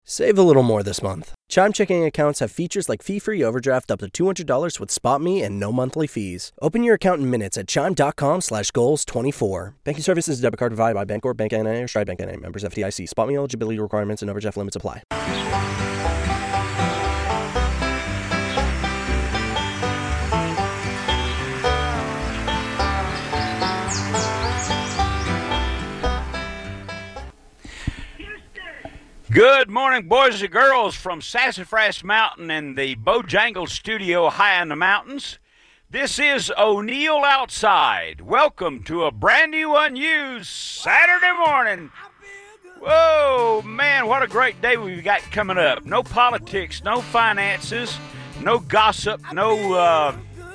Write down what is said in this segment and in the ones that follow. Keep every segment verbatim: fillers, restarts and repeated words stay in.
Save a little more this month. Chime checking accounts have features like fee-free overdraft up to two hundred dollars with SpotMe and no monthly fees. Open your account in minutes at chime.com slash goals 24. Banking services debit card provided by Bancorp, Bank N A, or Stride Bank N A. Members F D I C. SpotMe eligibility requirements and overdraft limits apply. Good morning, boys and girls, from Sassafras Mountain and the Bojangles studio high in the mountains. This is O'Neill Outside. Welcome to a brand new unused Saturday morning. Whoa, man, what a great day we've got coming up. No politics, no finances, no gossip, no uh,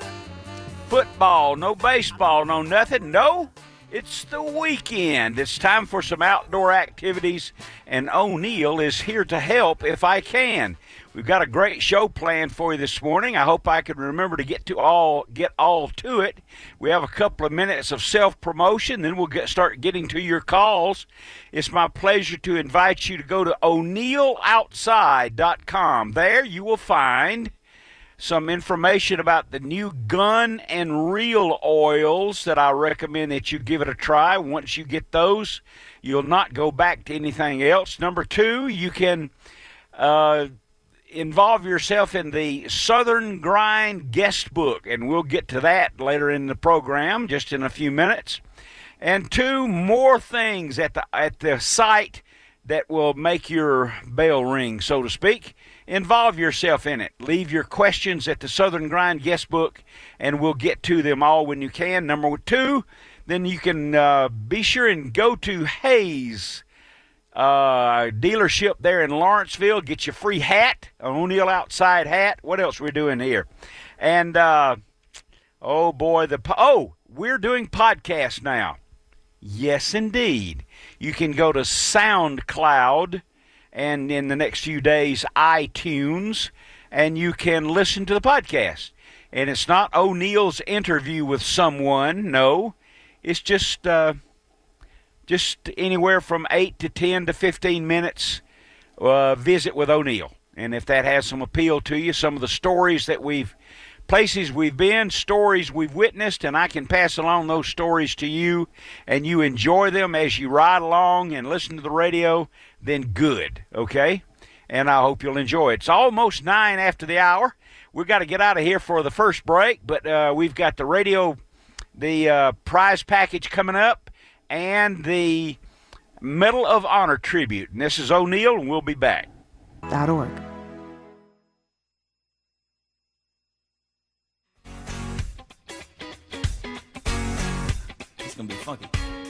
football, no baseball, no nothing. No. It's the weekend. It's time for some outdoor activities, and O'Neill is here to help if I can. We've got a great show planned for you this morning. I hope I can remember to get to all get all to it. We have a couple of minutes of self-promotion, then we'll get start getting to your calls. It's my pleasure to invite you to go to O'Neill Outside dot com. There you will find some information about the new gun and reel oils that I recommend that you give it a try. Once you get those, you'll not go back to anything else. Number two, you can uh, involve yourself in the Southern Grind guest book, and we'll get to that later in the program, just in a few minutes. And two more things at the at the site that will make your bell ring, so to speak. Involve yourself in it. Leave your questions at the Southern Grind guest book, and we'll get to them all when you can. Number two, then you can uh, be sure and go to Hayes uh, dealership there in Lawrenceville. Get your free hat, an O'Neill Outside hat. What else are we doing here? And, uh, oh, boy, the oh, we're doing podcasts now. Yes, indeed. You can go to SoundCloud, and in the next few days, iTunes, and you can listen to the podcast. And it's not O'Neill's interview with someone, no. It's just uh, just anywhere from eight to ten to fifteen minutes uh, visit with O'Neill. And if that has some appeal to you, some of the stories that we've, places we've been, stories we've witnessed, and I can pass along those stories to you, and you enjoy them as you ride along and listen to the radio, then good, okay? And I hope you'll enjoy it. It's almost nine after the hour. We've got to get out of here for the first break, but uh, we've got the radio, the uh, prize package coming up, and the Medal of Honor tribute. And this is O'Neill, and we'll be back. .org. It's gonna be funky.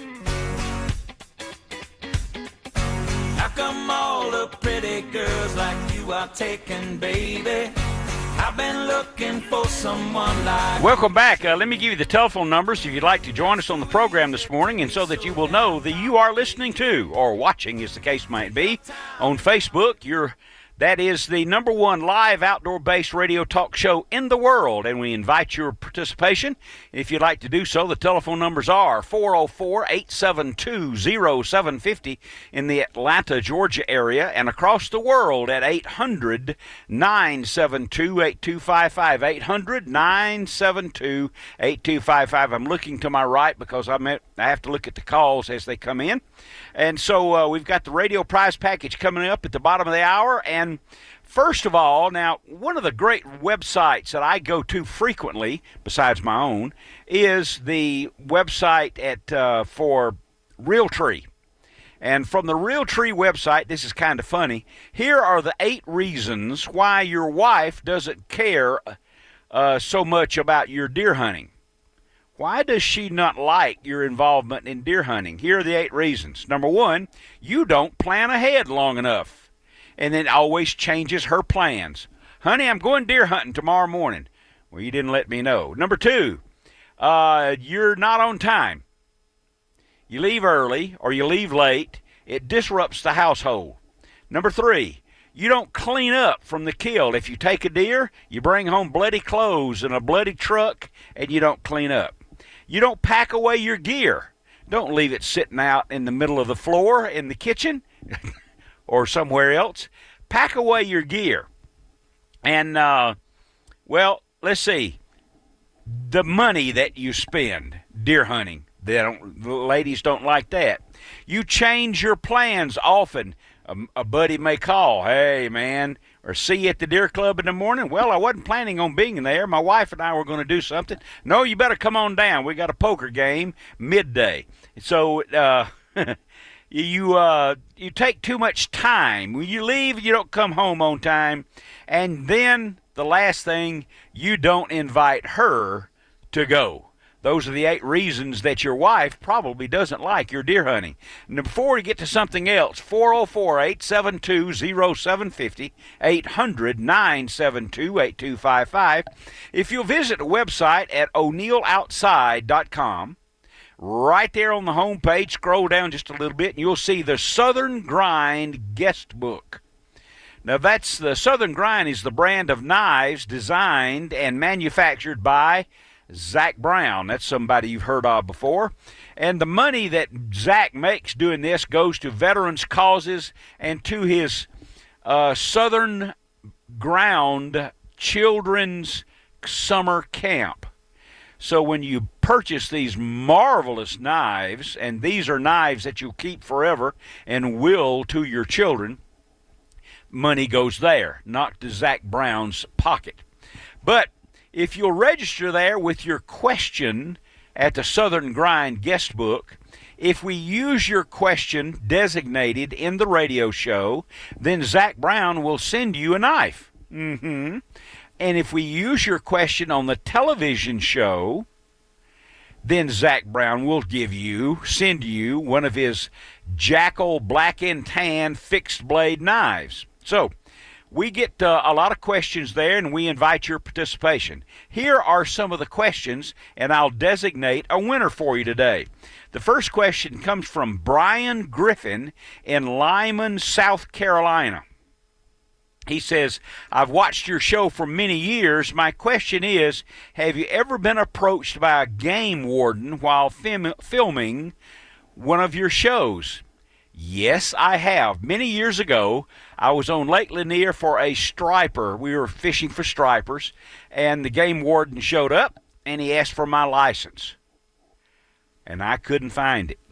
How come all the pretty girls like you are taken, baby? I've been looking for someone like. Welcome back. Uh, let me give you the telephone numbers if you'd like to join us on the program this morning, and so that you will know that you are listening to, or watching as the case might be, on Facebook. You're That is the number one live outdoor-based radio talk show in the world, and we invite your participation. If you'd like to do so, the telephone numbers are four oh four, eight seven two, oh seven five oh in the Atlanta, Georgia area, and across the world at eight hundred, nine seven two, eight two five five, eight hundred, nine seven two, eight two five five. I'm looking to my right because I'm at, I have to look at the calls as they come in. And so uh, we've got the radio prize package coming up at the bottom of the hour. And first of all, now, one of the great websites that I go to frequently, besides my own, is the website at uh, for Realtree. And from the Realtree website, this is kind of funny, here are the eight reasons why your wife doesn't care uh, so much about your deer hunting. Why does she not like your involvement in deer hunting? Here are the eight reasons. Number one, you don't plan ahead long enough. And then always changes her plans. Honey, I'm going deer hunting tomorrow morning. Well, you didn't let me know. Number two, uh, you're not on time. You leave early or you leave late. It disrupts the household. Number three, you don't clean up from the kill. If you take a deer, you bring home bloody clothes and a bloody truck, and you don't clean up. You don't pack away your gear. Don't leave it sitting out in the middle of the floor in the kitchen or somewhere else. pack away your gear. And, uh, well, let's see. The money that you spend deer hunting, they don't, the ladies don't like that. You change your plans often. A, a buddy may call, hey, man, or see you at the deer club in the morning. Well, I wasn't planning on being there. My wife and I were going to do something. No, you better come on down. We got a poker game midday. So uh, you uh, you take too much time. When you leave, you don't come home on time. And then the last thing, you don't invite her to go. Those are the eight reasons that your wife probably doesn't like your deer hunting. Now, before we get to something else, four oh four, eight seven two, oh seven five oh, eight hundred, nine seven two, eight two five five. If you'll visit the website at o'neil outside dot com, right there on the home page, scroll down just a little bit, and you'll see the Southern Grind Guest Book. Now, that's the Southern Grind is the brand of knives designed and manufactured by Zach Brown. That's somebody you've heard of before. And the money that Zach makes doing this goes to veterans' causes and to his uh, Southern Ground Children's Summer Camp. So when you purchase these marvelous knives, and these are knives that you'll keep forever and will to your children, money goes there, not to Zach Brown's pocket. But if you'll register there with your question at the Southern Grind Guest Book, if we use your question designated in the radio show, then Zach Brown will send you a knife. Mm-hmm. And if we use your question on the television show, then Zach Brown will give you, send you one of his Jackal Black and Tan fixed blade knives. So, we get uh, a lot of questions there, and we invite your participation. Here are some of the questions, and I'll designate a winner for you today. The first question comes from Brian Griffin in Lyman, South Carolina. He says, I've watched your show for many years. My question is, have you ever been approached by a game warden while film- filming one of your shows? Yes, I have. Many years ago, I was on Lake Lanier for a striper. We were fishing for stripers, and the game warden showed up, and he asked for my license. And I couldn't find it.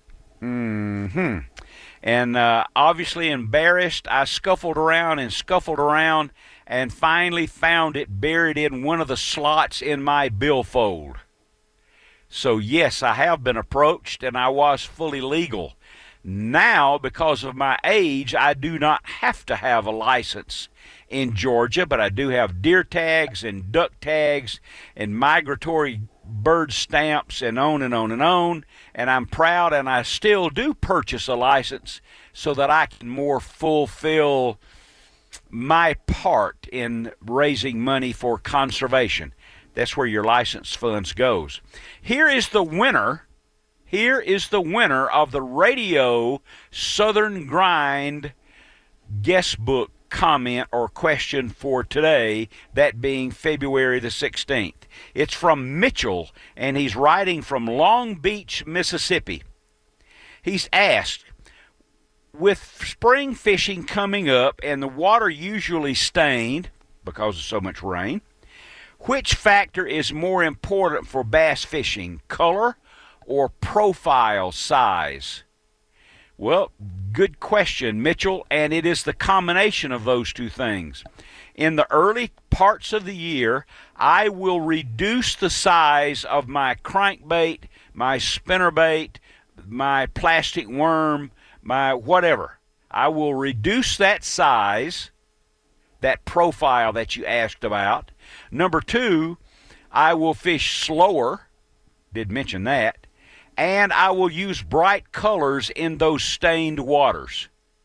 Mm-hmm. And uh, obviously embarrassed, I scuffled around and scuffled around and finally found it buried in one of the slots in my billfold. So, yes, I have been approached, and I was fully legal. Now, because of my age, I do not have to have a license in Georgia, but I do have deer tags and duck tags and migratory bird stamps and on and on and on, and I'm proud, and I still do purchase a license so that I can more fulfill my part in raising money for conservation. That's where your license funds goes. Here is the winner. Here is the winner of the radio Southern Grind Guest Book comment or question for today, that being February the sixteenth. It's from Mitchell, and he's writing from Long Beach, Mississippi. He's asked, with spring fishing coming up and the water usually stained because of so much rain, which factor is more important for bass fishing, color or profile size? Well, good question, Mitchell, and it is the combination of those two things. In the early parts of the year, I will reduce the size of my crankbait, my spinnerbait, my plastic worm, my whatever. I will reduce that size, that profile that you asked about. Number two, I will fish slower, did mention that, and I will use bright colors in those stained waters.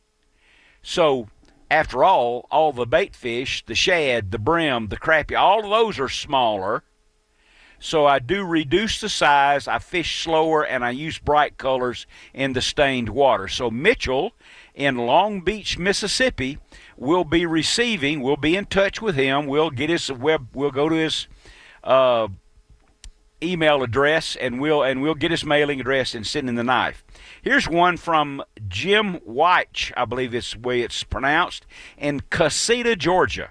So, after all, all the bait fish, the shad, the brim, the crappie, all of those are smaller. So I do reduce the size, I fish slower, and I use bright colors in the stained water. So Mitchell in Long Beach, Mississippi, will be receiving, we'll be in touch with him, we'll get his web, we'll go to his uh, email address, and we'll and we'll get his mailing address and send him the knife. Here's one from Jim White, I believe it's the way it's pronounced, in Casita, Georgia.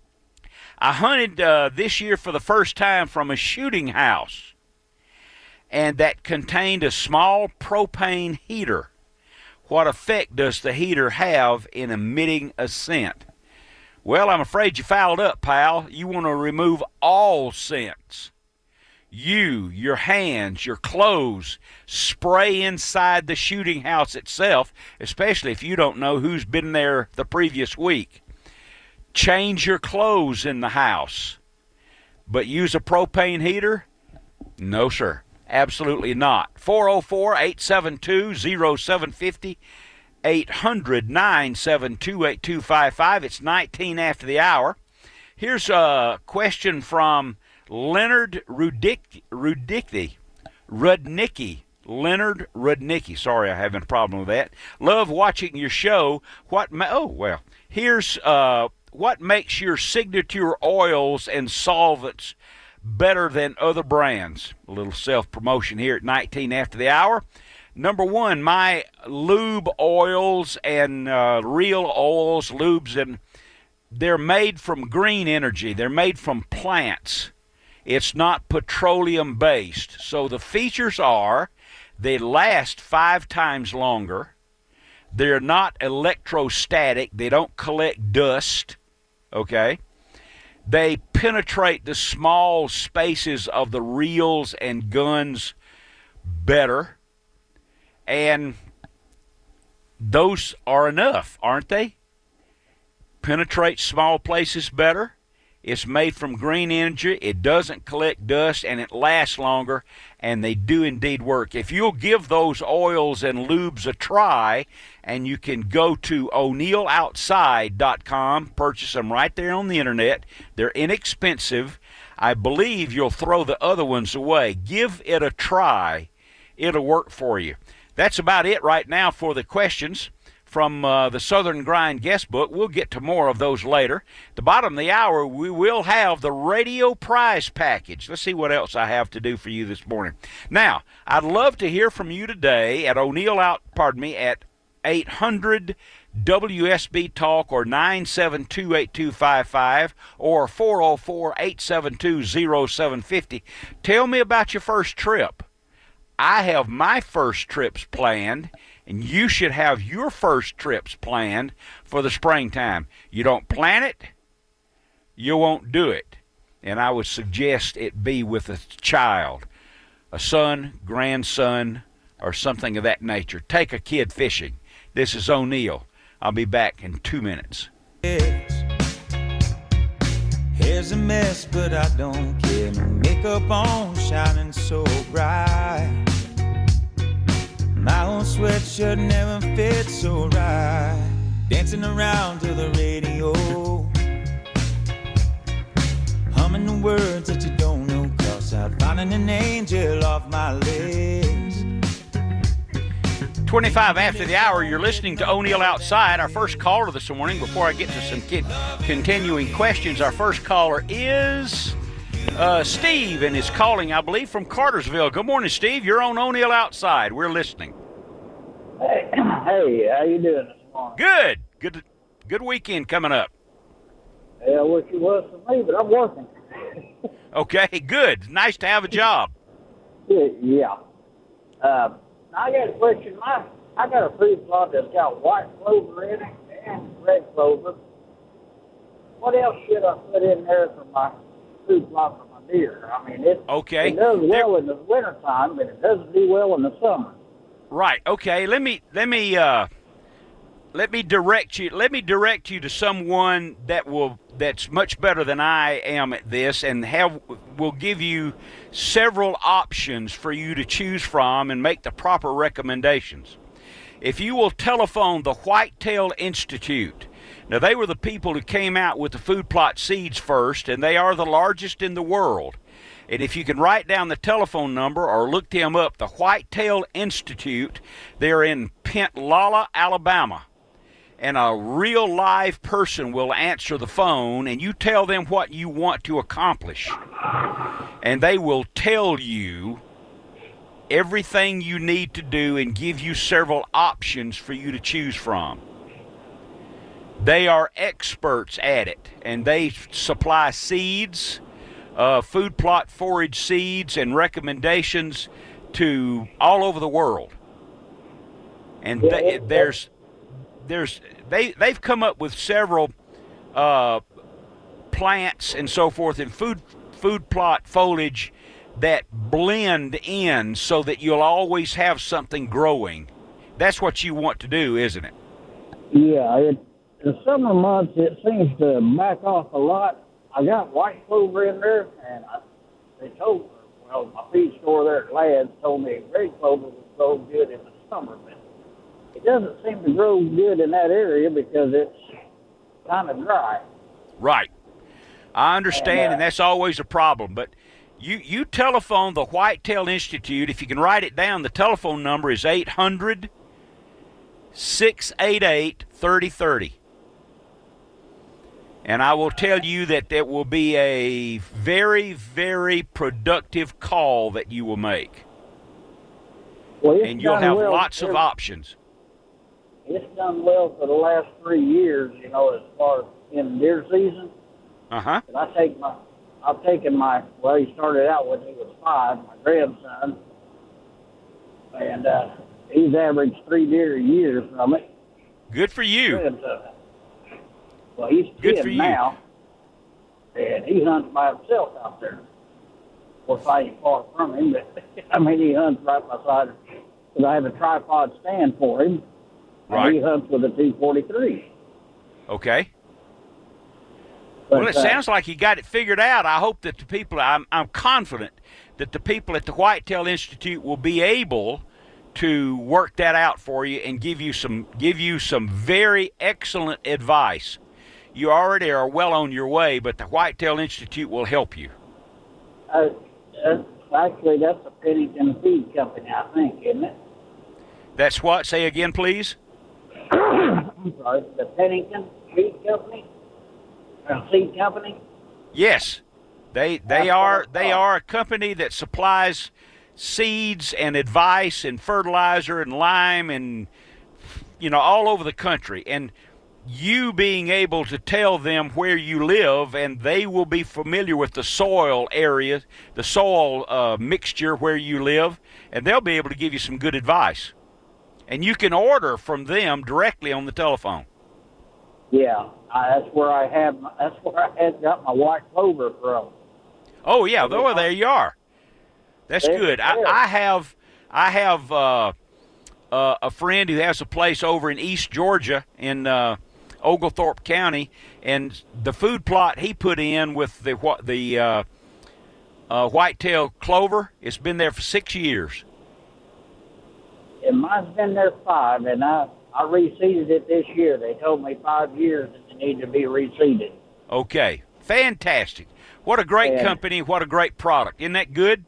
I hunted uh, this year for the first time from a shooting house, and that contained a small propane heater. What effect does the heater have in emitting a scent? Well, I'm afraid you fouled up, pal. You want to remove all scents. You, your hands, your clothes, spray inside the shooting house itself, especially if you don't know who's been there the previous week. Change your clothes in the house. But use a propane heater? No, sir. Absolutely not. four oh four, eight seven two, oh seven five oh, eight hundred, nine seven two, eight two five five. It's nineteen after the hour. Here's a question from Leonard Rudick, Rudicki, Rudnicki. Leonard Rudnicki. Sorry, I'm having a problem with that. Love watching your show. What? Ma- oh, well, here's uh, what makes your signature oils and solvents better than other brands? A little self-promotion here at nineteen after the hour. Number one, my lube oils and uh, real oils, lubes, and they're made from green energy. They're made from plants. It's not petroleum-based. So the features are they last five times longer. They're not electrostatic. They don't collect dust, okay? They penetrate the small spaces of the reels and guns better. And those are enough, aren't they? Penetrate small places better. It's made from green energy. It doesn't collect dust, and it lasts longer, and they do indeed work. If you'll give those oils and lubes a try, and you can go to O'Neill Outside dot com, purchase them right there on the internet. They're inexpensive. I believe you'll throw the other ones away. Give it a try. It'll work for you. That's about it right now for the questions from uh, the Southern Grind guest book. We'll get to more of those later. At the bottom of the hour, we will have the radio prize package. Let's see what else I have to do for you this morning. Now, I'd love to hear from you today at O'Neill out, pardon me, at eight hundred W S B Talk or nine seven two, eight two five five or four oh four, eight seven two, oh seven five oh. Tell me about your first trip. I have my first trips planned, and you should have your first trips planned for the springtime. You don't plan it, you won't do it. And I would suggest it be with a child, a son, grandson, or something of that nature. Take a kid fishing. This is O'Neill. I'll be back in two minutes. Here's a mess, but I don't care. No makeup on, shining so bright. My own sweatshirt never fits so right. Dancing around to the radio, humming the words that you don't know. Cross out, finding an angel off my list. twenty-five after the hour, you're listening to O'Neill Outside. Our first caller this morning, before I get to some kid continuing questions, our first caller is uh, Steve, and is calling, I believe, from Cartersville. Good morning, Steve. You're on O'Neill Outside. We're listening. Hey, hey, how you doing this morning? Good. Good good weekend coming up. Yeah, I wish it was for me, but I'm working. Okay, good. Nice to have a job. Yeah. Uh, I got a question. My, I got a food plot that's got white clover in it and red clover. What else should I put in there for my food plot for my deer? I mean, it, okay. it does well there, in the wintertime, but it doesn't do well in the summer. Right. Okay. Let me let me uh, let me direct you. Let me direct you to someone that will that's much better than I am at this, and have will give you several options for you to choose from and make the proper recommendations. If you will telephone the Whitetail Institute. Now, they were the people who came out with the food plot seeds first, and they are the largest in the world. And if you can write down the telephone number or look them up, the Whitetail Institute, they're in Pensacola, Alabama. And a real live person will answer the phone, and you tell them what you want to accomplish. And they will tell you everything you need to do and give you several options for you to choose from. They are experts at it, and they supply seeds, uh, food plot forage seeds, and recommendations to all over the world. And they, there's, there's, they, they've come up with several uh, plants and so forth in food, food plot foliage that blend in so that you'll always have something growing. That's what you want to do, isn't it? Yeah, it, the summer months, it seems to back off a lot. I got white clover in there, and I, they told me, well, my feed store there at Ladd's told me gray clover would grow good in the summer, but it doesn't seem to grow good in that area because it's kind of dry. Right. I understand, and, uh, and that's always a problem, but You you telephone the Whitetail Institute. If you can write it down, the telephone number is eight hundred, six eight eight, three oh three oh. And I will tell you that it will be a very, very productive call that you will make. Well, and you'll have well lots of options. It's done well for the last three years, you know, as far as in deer season. Uh-huh. And I take my... I've taken my, well, he started out when he was five, my grandson, and uh, he's averaged three deer a year from it. Good for you. Grandson. Well, he's Good ten for you. now, and he hunts by himself out there. Of course, I ain't far from him, but I mean, he hunts right beside, because I have a tripod stand for him, right. And he hunts with a two forty-three. Okay. But, well, it uh, sounds like you got it figured out. I hope that the people, I'm, I'm confident that the people at the Whitetail Institute will be able to work that out for you and give you some, give you some very excellent advice. You already are well on your way, but the Whitetail Institute will help you. Uh, uh, actually, that's a Pennington Feed Company, I think, isn't it? That's what? Say again, please. I'm sorry, the Pennington Feed Company? Seed company? Yes, they they are they are a company that supplies seeds and advice and fertilizer and lime and you know all over the country. And you being able to tell them where you live, and they will be familiar with the soil area, the soil uh, mixture where you live, and they'll be able to give you some good advice. And you can order from them directly on the telephone. Yeah. Uh, that's where I have. That's where I had got my white clover from. Oh yeah, there, there you are. That's They're good. I, I have, I have uh, uh, a friend who has a place over in East Georgia in uh, Oglethorpe County, and the food plot he put in with the what the uh, uh, whitetail clover, it's been there for six years. And mine's been there five, and I I reseeded it this year. They told me five years it needed to be reseeded. Okay, fantastic. What a great and, company. What a great product. Isn't that good?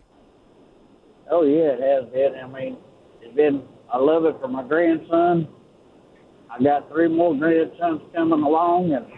Oh yeah, it has been. I mean, it's been. I love it for my grandson. I got three more grandsons coming along, and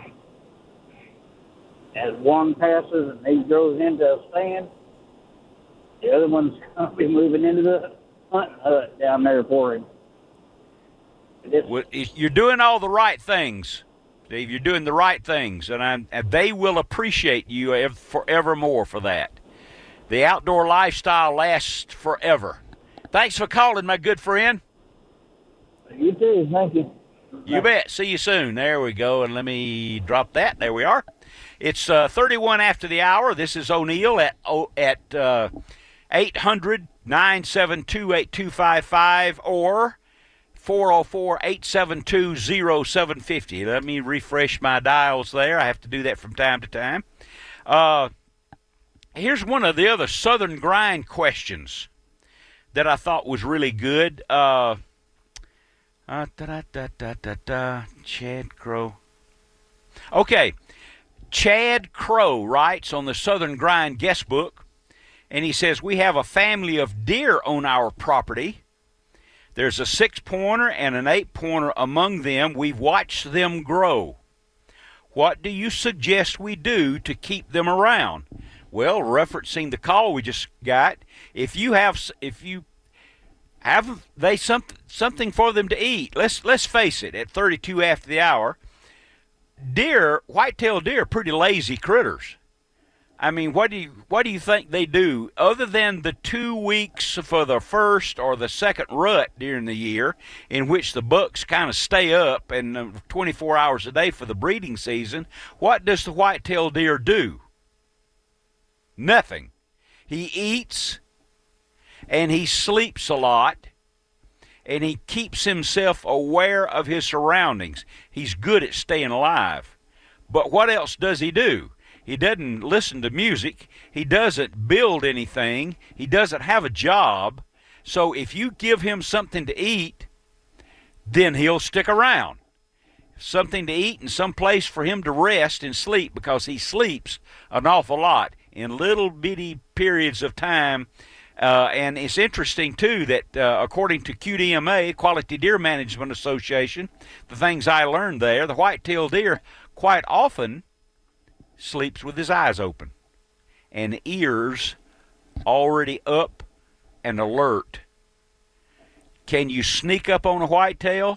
as one passes and he grows into a stand, the other one's going to be moving into the hunting hut down there for him. Well, you're doing all the right things, Steve. You're doing the right things, and, I, and they will appreciate you forevermore for that. The outdoor lifestyle lasts forever. Thanks for calling, my good friend. You too. Thank you. You bet. See you soon. There we go, and let me drop that. There we are. It's uh, thirty-one after the hour. This is O'Neill at oh, at uh, eight hundred, nine seven two, eight two five five or four oh four, eight seven two, oh seven five oh. Let me refresh my dials there. I have to do that from time to time. Uh, here's one of the other Southern Grind questions that I thought was really good. Uh, uh, da, da, da, da, da, da, Chad Crow. Okay. Chad Crow writes on the Southern Grind guest book, and he says, we have a family of deer on our property. There's a six-pointer and an eight-pointer among them. We've watched them grow. What do you suggest we do to keep them around? Well, referencing the call we just got, if you have if you have they some, something for them to eat? Let's let's face it, at thirty-two after the hour, deer, white-tailed deer, are pretty lazy critters. I mean, what do you what do you think they do other than the two weeks for the first or the second rut during the year, in which the bucks kind of stay up and uh, twenty-four hours a day for the breeding season? What does the white-tailed deer do? Nothing. He eats and he sleeps a lot, and he keeps himself aware of his surroundings. He's good at staying alive. But what else does he do? He doesn't listen to music. He doesn't build anything. He doesn't have a job. So if you give him something to eat, then he'll stick around. Something to eat and some place for him to rest and sleep, because he sleeps an awful lot in little bitty periods of time. Uh, and it's interesting, too, that uh, according to Q D M A, Quality Deer Management Association, the things I learned there, the white-tailed deer quite often sleeps with his eyes open and ears already up and alert. Can you sneak up on a whitetail?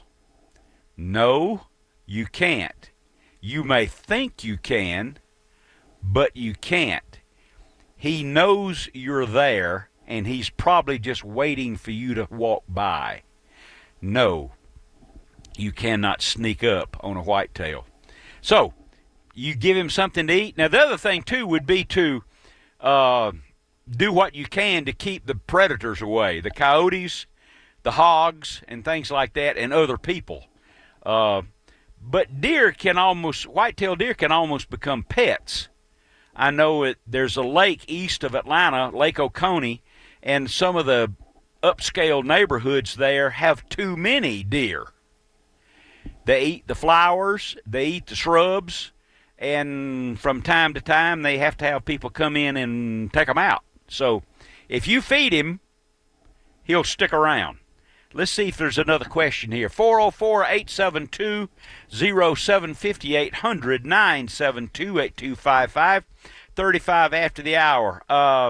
No, you can't. You may think you can, but you can't. He knows you're there, and he's probably just waiting for you to walk by. No, you cannot sneak up on a whitetail. So, you give him something to eat. Now, the other thing, too, would be to uh, do what you can to keep the predators away, the coyotes, the hogs, and things like that, and other people. Uh, but deer can almost, white-tailed deer can almost become pets. I know it, there's a lake east of Atlanta, Lake Oconee, and some of the upscale neighborhoods there have too many deer. They eat the flowers, they eat the shrubs, and from time to time they have to have people come in and take them out. So if you feed him, he'll stick around. Let's see if there's another question here. four oh four, eight seven two, oh seven five oh, eight hundred, nine seven two, eight two five five, thirty-five after the hour. Uh,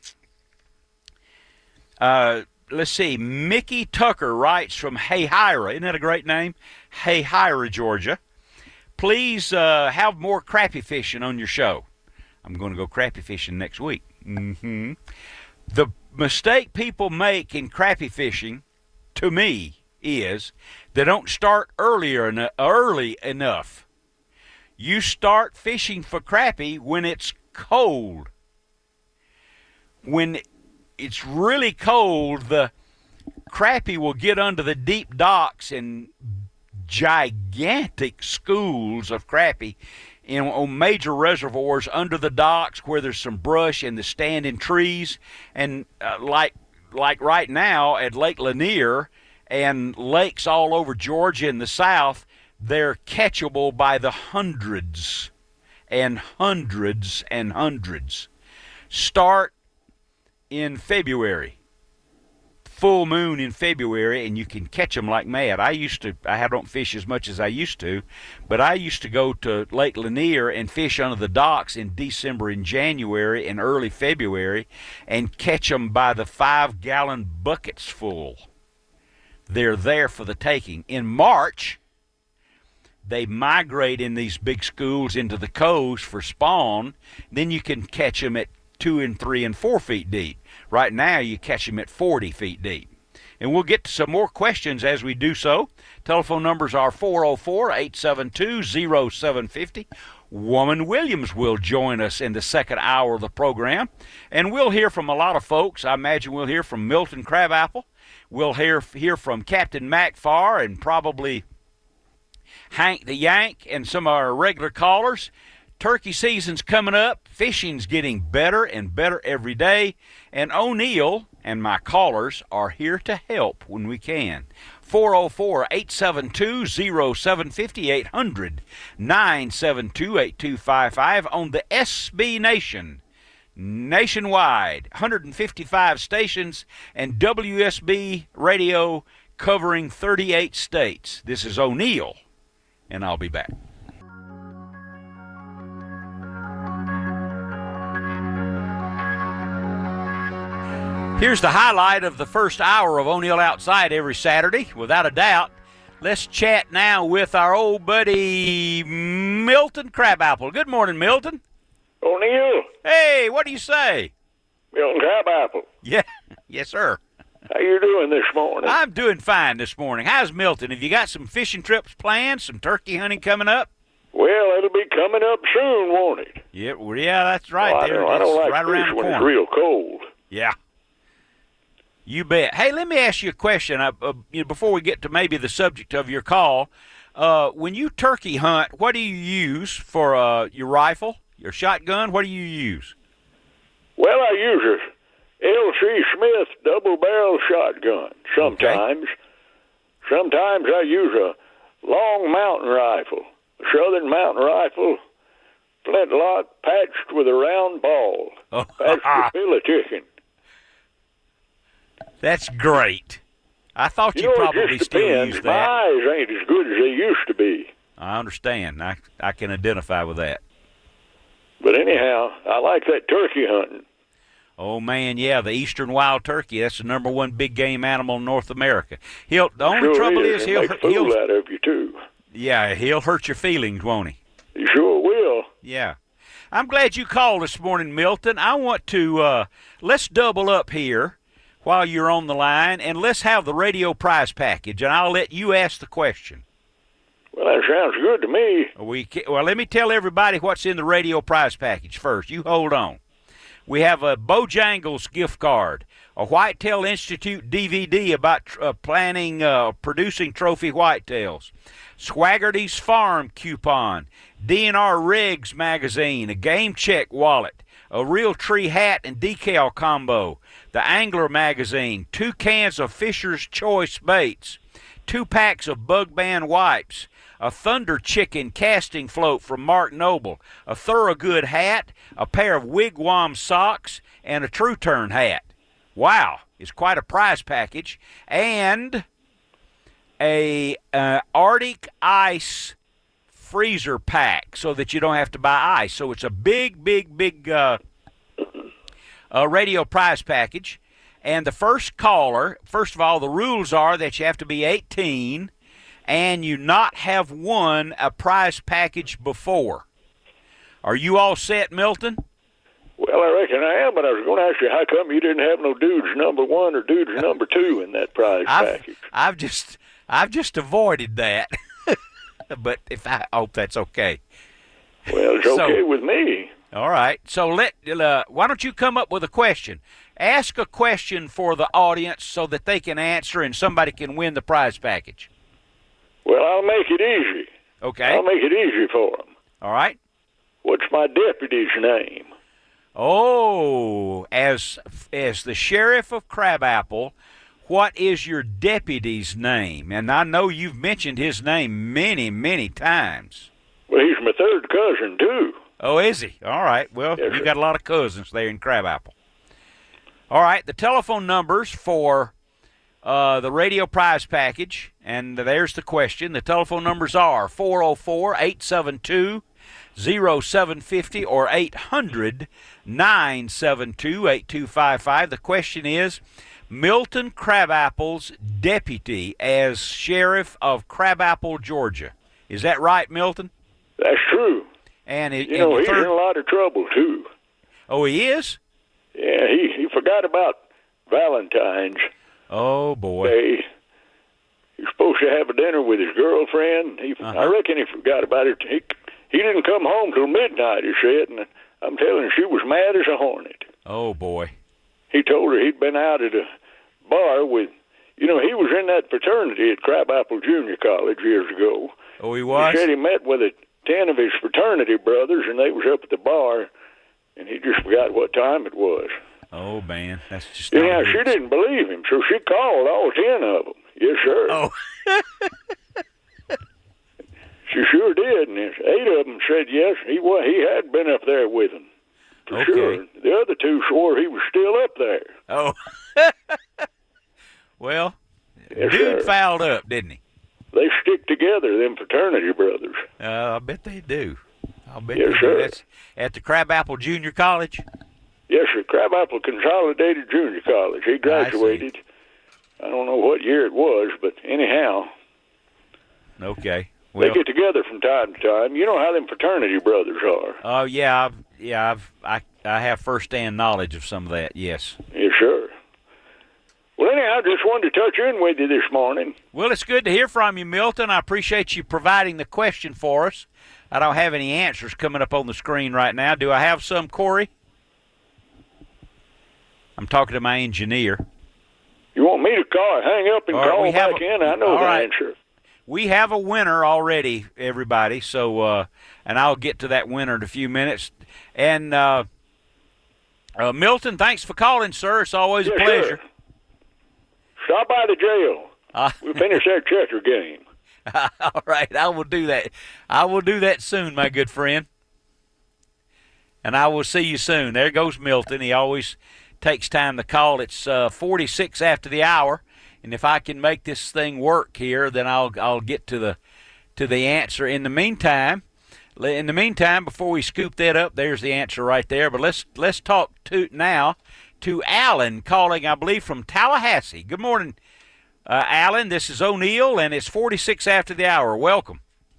uh, let's see. Mickey Tucker writes from Hayhira. Isn't that a great name? Hayhira, Georgia. Please uh, have more crappie fishing on your show. I'm going to go crappie fishing next week. Mm-hmm. The mistake people make in crappie fishing, to me, is they don't start earlier en- early enough. You start fishing for crappie when it's cold. When it's really cold, the crappie will get under the deep docks, and gigantic schools of crappie in on major reservoirs under the docks where there's some brush and the standing trees, and uh, like like right now at Lake Lanier and lakes all over Georgia in the south, they're catchable by the hundreds and hundreds and hundreds. Start in February. Full moon in February, and you can catch them like mad. I used to, I don't fish as much as I used to, but I used to go to Lake Lanier and fish under the docks in December and January and early February and catch them by the five-gallon buckets full. They're there for the taking. In March, they migrate in these big schools into the coves for spawn. Then you can catch them at two and three and four feet deep. Right now, you catch them at forty feet deep. And we'll get to some more questions as we do so. Telephone numbers are four oh four, eight seven two, oh seven five oh. Woman Williams will join us in the second hour of the program. And we'll hear from a lot of folks. I imagine we'll hear from Milton Crabapple. We'll hear, hear from Captain Mac Farr and probably Hank the Yank and some of our regular callers. Turkey season's coming up. Fishing's getting better and better every day. And O'Neill and my callers are here to help when we can. four oh four, eight seven two, oh seven five oh, eight hundred, nine seven two, eight two five five on the S B Nation. Nationwide, one hundred fifty-five stations, and W S B radio covering thirty-eight states. This is O'Neill, and I'll be back. Here's the highlight of the first hour of O'Neill Outside every Saturday, without a doubt. Let's chat now with our old buddy Milton Crabapple. Good morning, Milton. O'Neill. Hey, what do you say? Milton Crabapple. Yeah, yes, sir. How you doing this morning? I'm doing fine this morning. How's Milton? Have you got some fishing trips planned, some turkey hunting coming up? Well, it'll be coming up soon, won't it? Yeah, well, yeah, that's right. Well, I there don't, it is, I don't like right around fish the when corner. it's real cold. Yeah. You bet. Hey, let me ask you a question uh, uh, you know, before we get to maybe the subject of your call. Uh, when you turkey hunt, what do you use for uh, your rifle, your shotgun? What do you use? Well, I use a L C Smith double-barrel shotgun sometimes. Okay. Sometimes I use a long mountain rifle, a Southern mountain rifle, flintlock patched with a round ball. Oh. That's the fill of chicken. That's great. I thought you, you know, probably still depends. use that. My eyes ain't as good as they used to be. I understand. I I can identify with that. But anyhow, I like that turkey hunting. Oh man, yeah, the eastern wild turkey. That's the number one big game animal in North America. He'll the only sure trouble is, is he'll make a fool he'll out of you too. Yeah, he'll hurt your feelings, won't he? He sure will. Yeah. I'm glad you called this morning, Milton. I want to uh, let's double up here while you're on the line, and let's have the radio prize package, and I'll let you ask the question. Well, that sounds good to me. We can, well, let me tell everybody what's in the radio prize package first. You hold on. We have a Bojangles gift card, a Whitetail Institute D V D about uh, planning, uh, producing trophy whitetails, Swaggerty's Farm coupon, D N R Rigs magazine, a Game Check wallet, a Real Tree hat and decal combo, the Angler magazine, two cans of Fisher's Choice baits, two packs of Bug Band wipes, a Thunder Chicken casting float from Mark Noble, a Thorogood hat, a pair of Wigwam socks, and a True Turn hat. Wow, it's quite a prize package. And a uh, Arctic Ice freezer pack so that you don't have to buy ice. So it's a big, big, big uh, uh, radio prize package. And the first caller, first of all, the rules are that you have to be eighteen and you not have won a prize package before. Are you all set, Milton? Well, I reckon I am, but I was going to ask you, how come you didn't have no dudes number one or dudes number two in that prize I've, package? I've just, I've just avoided that. But if I hope that's okay. Well, it's So- okay with me. All right. So let uh, why don't you come up with a question? Ask a question for the audience so that they can answer and somebody can win the prize package. Well, I'll make it easy. Okay. I'll make it easy for them. All right. What's my deputy's name? Oh, as as the sheriff of Crabapple, what is your deputy's name? And I know you've mentioned his name many, many times. Well, he's my third cousin, too. Oh, is he? All right. Well, Yes, you sir. got a lot of cousins there in Crabapple. All right. The telephone numbers for uh, the radio prize package, and there's the question. The telephone numbers are four oh four, eight seven two, oh seven five oh or eight hundred, nine seven two, eight two five five. The question is, Milton Crabapple's deputy as sheriff of Crabapple, Georgia. Is that right, Milton? That's true. And it, You and know, the he's third- in a lot of trouble, too. Oh, he is? Yeah, he, he forgot about Valentine's Oh, boy. Day. He's supposed to have a dinner with his girlfriend. He, Uh-huh. I reckon he forgot about it. He, he didn't come home till midnight, he said, and I'm telling you, she was mad as a hornet. Oh, boy. He told her he'd been out at a bar with, you know, he was in that fraternity at Crabapple Junior College years ago. Oh, he was? He said he met with a, ten of his fraternity brothers, and they was up at the bar, and he just forgot what time it was. Oh, man. That's just not Yeah, good. she didn't believe him, so she called all ten of them. Yes, sir. Oh. She sure did, and there's eight of them said yes, he was, he had been up there with them, for Okay. sure. The other two swore he was still up there. Oh. Well, Yes, dude sir. fouled up, didn't he? They stick together, them fraternity brothers. Uh, I bet they do. I'll bet Yes, they sir. do. That's at the Crabapple Junior College. Yes, sir. Crabapple Consolidated Junior College. He graduated. I, I don't know what year it was, but anyhow. Okay. Well, they get together from time to time. You know how them fraternity brothers are. Oh, uh, yeah. I've, yeah, I've, I I have first-hand knowledge of some of that, yes. Yes, sir. Well, anyhow, I just wanted to touch in with you this morning. Well, it's good to hear from you, Milton. I appreciate you providing the question for us. I don't have any answers coming up on the screen right now. Do I have some, Corey? I'm talking to my engineer. You want me to call, hang up and right, call back a, in? I know the right. answer. We have a winner already, everybody. So, uh, and I'll get to that winner in a few minutes. And uh, uh, Milton, thanks for calling, sir. It's always yes, a pleasure. Sir. Stop by the jail. Uh, we'll finish that checker game. All right, I will do that. I will do that soon, my good friend. And I will see you soon. There goes Milton. He always takes time to call. It's uh, forty-six after the hour, and if I can make this thing work here, then I'll I'll get to the to the answer. In the meantime, in the meantime, before we scoop that up, there's the answer right there. But let's let's talk to now to Alan calling, I believe, from Tallahassee. Good morning, uh, Alan. This is O'Neill, and it's forty-six after the hour. Welcome.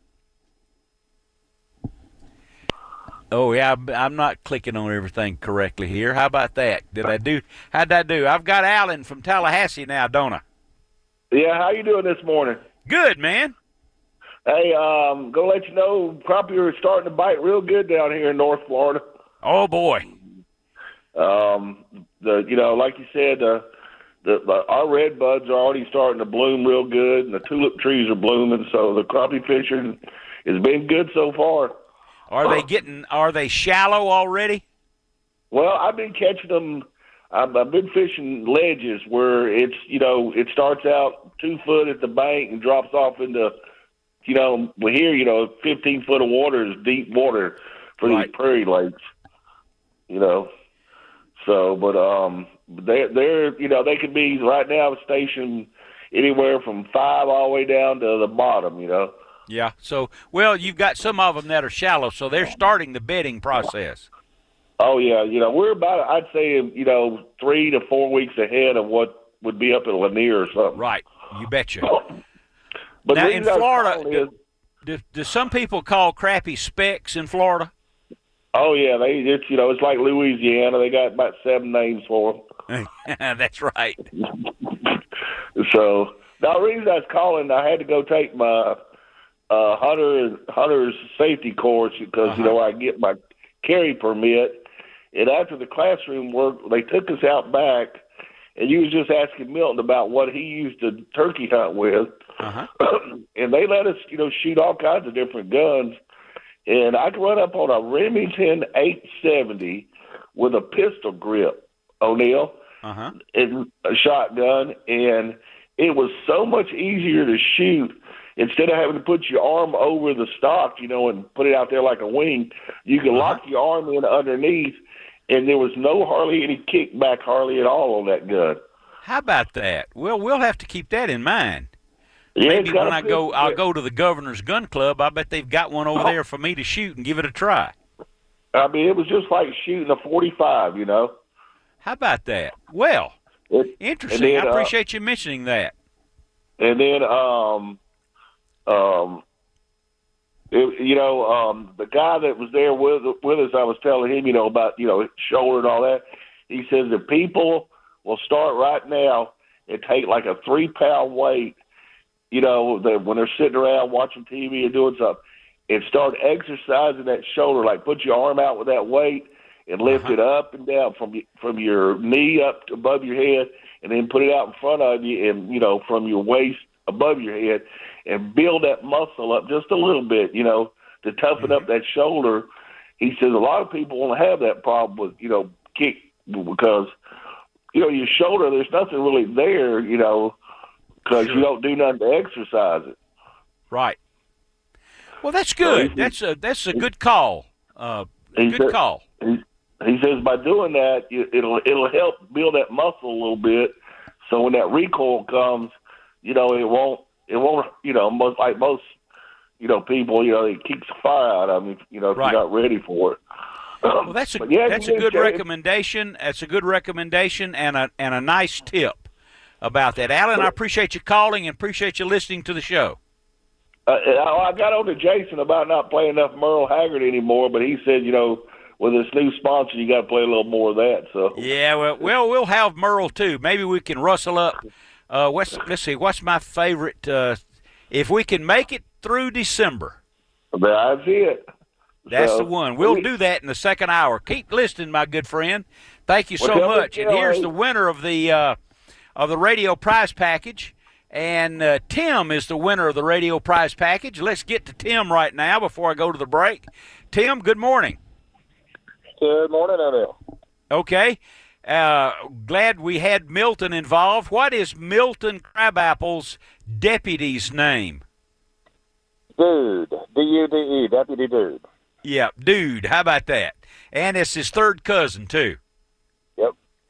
Oh, yeah, I'm not clicking on everything correctly here. How about that? Did I do? How'd I do? I've got Alan from Tallahassee now, don't I? Yeah, how you doing this morning? Good, man. Hey, um, gonna let you know, crappie are starting to bite real good down here in North Florida. Oh boy. Um, the you know, like you said, uh, the, the our red buds are already starting to bloom real good, and the tulip trees are blooming. So the crappie fishing has been good so far. Are they getting? Are they shallow already? Well, I've been catching them. I've, I've been fishing ledges where it's you know it starts out two foot at the bank and drops off into you know well here you know fifteen foot of water is deep water for right. these prairie lakes. You know, so but um they they're you know they could be right now stationed anywhere from five all the way down to the bottom. You know. Yeah. So, well, you've got some of them that are shallow, so they're starting the bedding process. Oh, yeah. You know, we're about, I'd say, you know, three to four weeks ahead of what would be up at Lanier or something. Right. You betcha. But now, in Florida, is, do, do some people call crappie specks in Florida? Oh, yeah. They, it's, you know, it's like Louisiana. They got about seven names for them. That's right. So, the reason I was calling, I had to go take my Uh, hunter hunter's safety course because uh-huh. you know I get my carry permit, and after the classroom work, they took us out back, and you was just asking Milton about what he used to turkey hunt with, uh-huh. and they let us you know shoot all kinds of different guns, and I could run up on a Remington eight seventy with a pistol grip, O'Neill, uh-huh. and a shotgun, and it was so much easier to shoot. Instead of having to put your arm over the stock, you know, and put it out there like a wing, you could uh-huh. lock your arm in underneath, and there was no hardly any kickback hardly at all on that gun. How about that? Well, we'll have to keep that in mind. Yeah, Maybe when I go, I'll go to the Governor's Gun Club. I bet they've got one over oh. there for me to shoot and give it a try. I mean, it was just like shooting a forty-five, you know. How about that? Well, it, interesting. Then, I appreciate uh, you mentioning that. And then, um, um, it, you know, um, the guy that was there with with us, I was telling him, you know, about you know shoulder and all that. He says that people will start right now and take like a three pound weight, you know, that when they're sitting around watching T V or doing something, and start exercising that shoulder. Like put your arm out with that weight and lift uh-huh. it up and down from from your knee up to above your head, and then put it out in front of you, and you know from your waist above your head, and build that muscle up just a little bit, you know, to toughen up that shoulder. He says a lot of people won't have that problem with, you know, kick because, you know, your shoulder, there's nothing really there, you know, because sure. you don't do nothing to exercise it. Right. Well, that's good. So that's a that's a good call. Uh, good said, call. He, he says by doing that, it'll it'll help build that muscle a little bit. So when that recoil comes, you know, it won't, it won't, you know, most like most, you know, people, you know, it keeps the fire out of them, you know, if right. you're not ready for it. Well, that's a yeah, that's a good Jerry. recommendation. That's a good recommendation and a and a nice tip about that, Alan. I appreciate you calling and appreciate you listening to the show. Uh, I got on to Jason about not playing enough Merle Haggard anymore, but he said, you know, with this new sponsor, you got to play a little more of that. So yeah, well, well, we'll have Merle too. Maybe we can rustle up. Uh, what's, let's see, what's my favorite? Uh, if we can make it through December, that's it. That's so, the one. We'll do that in the second hour. Keep listening, my good friend. Thank you so well, much. And here's hey. the winner of the uh, of the radio prize package. And uh, Tim is the winner of the radio prize package. Let's get to Tim right now before I go to the break. Tim, good morning. Good morning, O'Neill. Okay. Uh, glad we had Milton involved. What is Milton Crabapple's deputy's name? Dude. D U D E, Deputy Dude. Yeah, Dude. How about that? And it's his third cousin, too. Yep.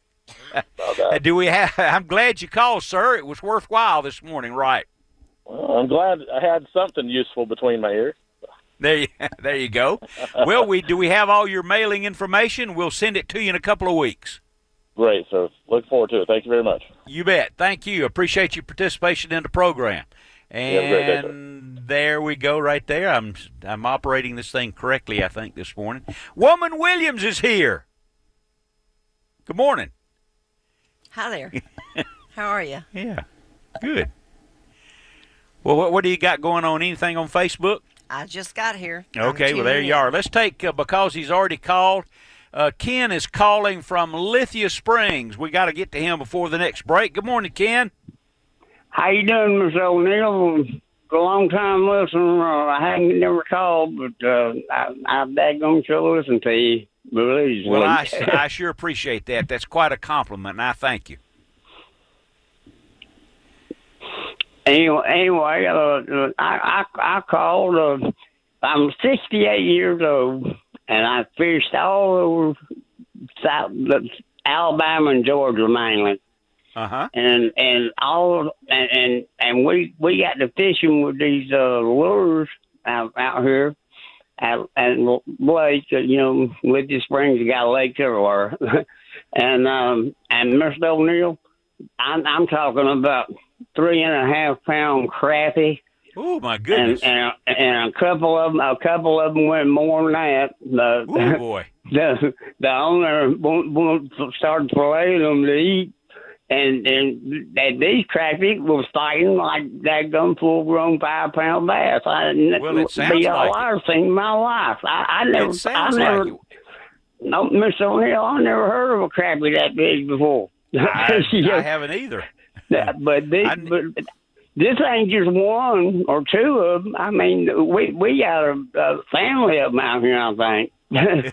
Uh, Do we have? I'm glad you called, sir. It was worthwhile this morning, right? Well, I'm glad I had something useful between my ears. There you, there you go. Well, we do we have all your mailing information? We'll send it to you in a couple of weeks. Great, so look forward to it. Thank you very much. You bet. Thank you. Appreciate your participation in the program. And great day, sir. There we go right there. I'm I'm operating this thing correctly, I think, this morning. Woman Williams is here. Good morning. Hi there. How are you? Yeah, good. Well, what, what do you got going on? Anything on Facebook? I just got here. Okay, well, there you are. Let's take, uh, because he's already called, uh, Ken is calling from Lithia Springs. We got to get to him before the next break. Good morning, Ken. How you doing, Miss O'Neill? A long time listener. Uh, I hadn't never called, but uh, I, I daggone sure listen to you. Believe Well, I, I sure appreciate that. That's quite a compliment, and I thank you. Anyway, anyway uh, I, I I called. Uh, I'm sixty-eight years old, and I fished all over South, Alabama and Georgia mainly. Uh huh. And and all and, and and we we got to fishing with these uh, lures out out here. At, at Blake, you know, Lithia Springs, you got lakes everywhere. and um, and Mister O'Neill, I'm, I'm talking about three and a half pound crappie. Oh my goodness! And, and and a couple of them, a couple of them went more than that. The, oh boy! The the owner won't, won't started filleting them to eat. And and that these crappie was fighting like that gun full grown five pound bass. I didn't well, it sounds be all like I've seen in my life. I, I never, it sounds I never, like no, Mister O'Neill, I never heard of a crappie that big before. I, I haven't either. but these, I, but this ain't just one or two of them. I mean, we we got a, a family of them out here, I think.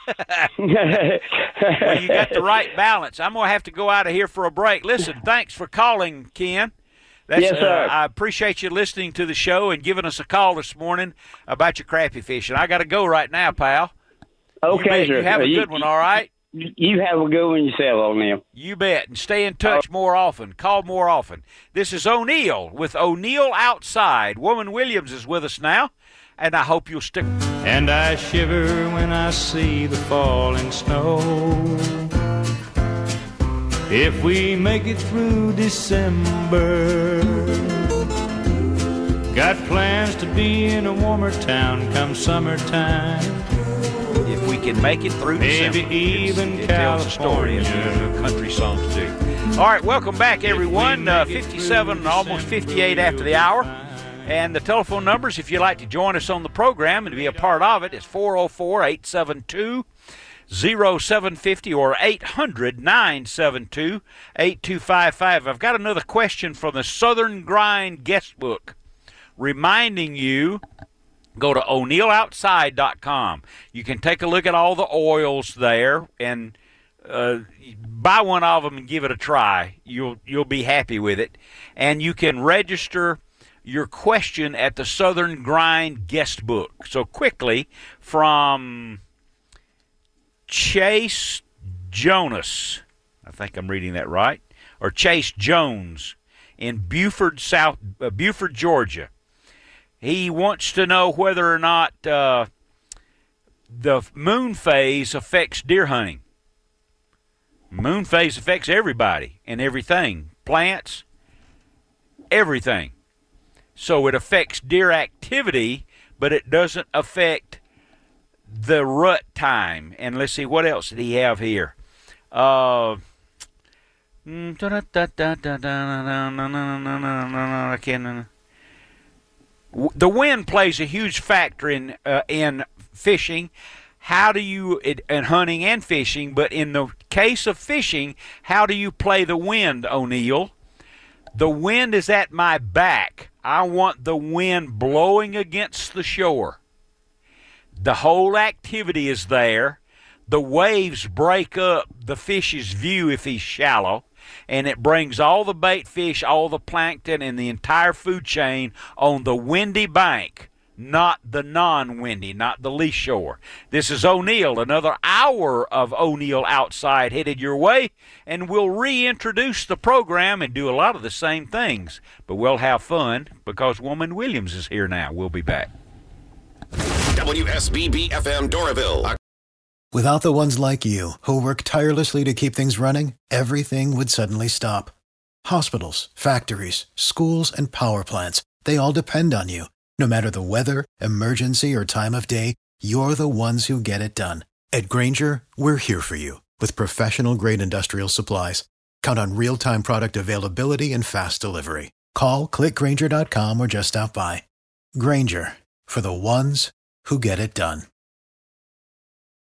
Well, you got the right balance. I'm going to have to go out of here for a break. Listen, thanks for calling, Ken. That's, yes, sir. Uh, I appreciate you listening to the show and giving us a call this morning about your crappie fishing. I got to go right now, pal. Okay, you bet. sir. You have a you, good one, all right? You have a good one yourself, O'Neill. You bet. And stay in touch more often. Call more often. This is O'Neill with O'Neill Outside. Woman Williams is with us now, and I hope you'll stick. And I shiver when I see the falling snow. If we make it through December, got plans to be in a warmer town come summertime. If we can make it through Maybe December, even it tells a story, as California. country songs do. All right, welcome back, everyone. Uh, fifty-seven, almost fifty-eight after the hour. And the telephone numbers, if you'd like to join us on the program and to be a part of it, is four oh four, eight seven two, oh seven five oh or eight hundred, nine seven two, eight two five five. I've got another question from the Southern Grind guest book reminding you, go to O'Neill Outside dot com. You can take a look at all the oils there and uh, buy one of them and give it a try. You'll you'll be happy with it. And you can register your question at the Southern Grind guest book. So quickly, from Chase Jonas, I think I'm reading that right, or Chase Jones in Buford, South uh, Buford, Georgia. He wants to know whether or not uh, the moon phase affects deer hunting. Moon phase affects everybody and everything, plants, everything. So it affects deer activity, but it doesn't affect the rut time. And let's see, what else did he have here? Uh, I can't. The wind plays a huge factor in uh, in fishing. How do you, in hunting and fishing, but in the case of fishing, how do you play the wind, O'Neill? The wind is at my back. I want the wind blowing against the shore. The whole activity is there. The waves break up the fish's view if he's shallow, and it brings all the bait fish, all the plankton, and the entire food chain on the windy bank, not the non-windy, not the lee shore. This is O'Neill. Another hour of O'Neill Outside headed your way, and we'll reintroduce the program and do a lot of the same things. But we'll have fun because Woman Williams is here now. We'll be back. W S B B F M Doraville. Without the ones like you, who work tirelessly to keep things running, everything would suddenly stop. Hospitals, factories, schools, and power plants, they all depend on you. No matter the weather, emergency, or time of day, you're the ones who get it done. At Grainger, we're here for you with professional-grade industrial supplies. Count on real-time product availability and fast delivery. Call, click Grainger dot com, or just stop by. Grainger, for the ones who get it done.